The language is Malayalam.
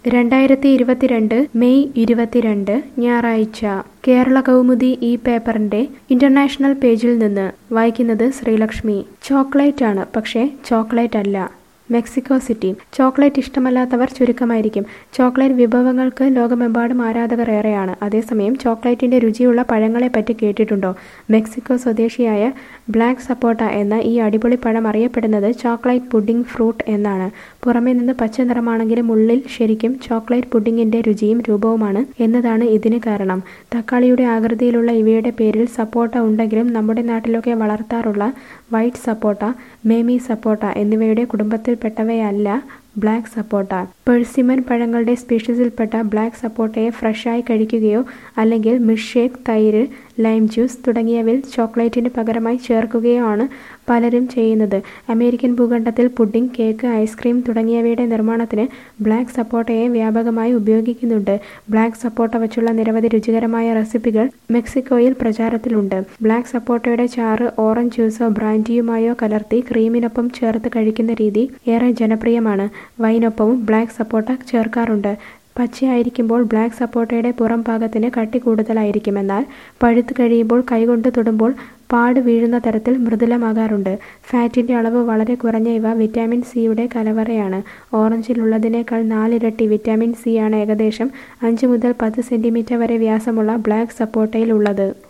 2022 മെയ് 22 ഞായറാഴ്ച കേരള കൗമുദി ഈ പേപ്പറിന്റെ ഇന്റർനാഷണൽ പേജിൽ നിന്ന് വായിക്കുന്നത് ശ്രീലക്ഷ്മി. ചോക്ലേറ്റ് ആണ്, പക്ഷേ ചോക്ലേറ്റ് അല്ല. Mexico City. ചോക്ലേറ്റ് ഇഷ്ടമല്ലാത്തവർ ചുരുക്കമായിരിക്കും. ചോക്ലേറ്റ് വിഭവങ്ങൾക്ക് ലോകമെമ്പാടും ആരാധകർ ഏറെയാണ്. അതേസമയം ചോക്ലേറ്റിന്റെ രുചിയുള്ള പഴങ്ങളെപ്പറ്റി കേട്ടിട്ടുണ്ടോ? മെക്സിക്കോ സ്വദേശിയായ ബ്ലാക്ക് സപ്പോട്ട എന്ന ഈ അടിപൊളി പഴം അറിയപ്പെടുന്നത് ചോക്ലേറ്റ് പുഡിംഗ് ഫ്രൂട്ട് എന്നാണ്. പുറമേ നിന്ന് പച്ച നിറമാണെങ്കിലും ഉള്ളിൽ ശരിക്കും ചോക്ലേറ്റ് പുഡിംഗിന്റെ രുചിയും രൂപവുമാണ് എന്നതാണ് ഇതിന് കാരണം. തക്കാളിയുടെ ആകൃതിയിലുള്ള ഇവയുടെ പേരിൽ സപ്പോട്ട ഉണ്ടെങ്കിലും നമ്മുടെ നാട്ടിലൊക്കെ വളർത്താറുള്ള വൈറ്റ് സപ്പോട്ട, മേമി സപ്പോട്ട എന്നിവയുടെ കുടുംബത്തിൽപ്പെട്ടവയല്ല ബ്ലാക്ക് സപ്പോട്ട. പെഴ്സിമൻ പഴങ്ങളുടെ സ്പീഷീസിൽപ്പെട്ട ബ്ലാക്ക് സപ്പോട്ടയെ ഫ്രഷായി കഴിക്കുകയോ അല്ലെങ്കിൽ മിൽക്ക് തൈര്, ലൈം ജ്യൂസ് തുടങ്ങിയവയിൽ ചോക്ലേറ്റിന് പകരമായി ചേർക്കുകയോ ആണ് പലരും ചെയ്യുന്നത്. അമേരിക്കൻ ഭൂഖണ്ഡത്തിൽ പുഡിംഗ്, കേക്ക്, ഐസ്ക്രീം തുടങ്ങിയവയുടെ നിർമ്മാണത്തിന് ബ്ലാക്ക് സപ്പോട്ടയെ വ്യാപകമായി ഉപയോഗിക്കുന്നുണ്ട്. ബ്ലാക്ക് സപ്പോട്ട വച്ചുള്ള നിരവധി രുചികരമായ റെസിപ്പികൾ മെക്സിക്കോയിൽ പ്രചാരത്തിലുണ്ട്. ബ്ലാക്ക് സപ്പോട്ടയുടെ ചാറ് ഓറഞ്ച് ജ്യൂസോ ബ്രാൻഡിയുമായോ കലർത്തി ക്രീമിനൊപ്പം ചേർത്ത് കഴിക്കുന്ന രീതി ഏറെ ജനപ്രിയമാണ്. വൈനൊപ്പവും ബ്ലാക്ക് സപ്പോട്ട ചേർക്കാറുണ്ട്. പച്ചയായിരിക്കുമ്പോൾ ബ്ലാക്ക് സപ്പോട്ടയുടെ പുറം ഭാഗത്തിന് കട്ടി കൂടുതലായിരിക്കും. എന്നാൽ പഴുത്ത് കഴിയുമ്പോൾ കൈകൊണ്ട് തൊടുമ്പോൾ പാട് വീഴുന്ന തരത്തിൽ മൃദുലമാകാറുണ്ട്. ഫാറ്റിന്റെ അളവ് വളരെ കുറഞ്ഞ ഇവ വിറ്റാമിൻ സിയുടെ കലവറയാണ്. ഓറഞ്ചിലുള്ളതിനേക്കാൾ 4 ഇരട്ടി വിറ്റാമിൻ സി ആണ് ഏകദേശം 5 മുതൽ 10 സെന്റിമീറ്റർ വരെ വ്യാസമുള്ള ബ്ലാക്ക് സപ്പോട്ടയിൽ ഉള്ളത്.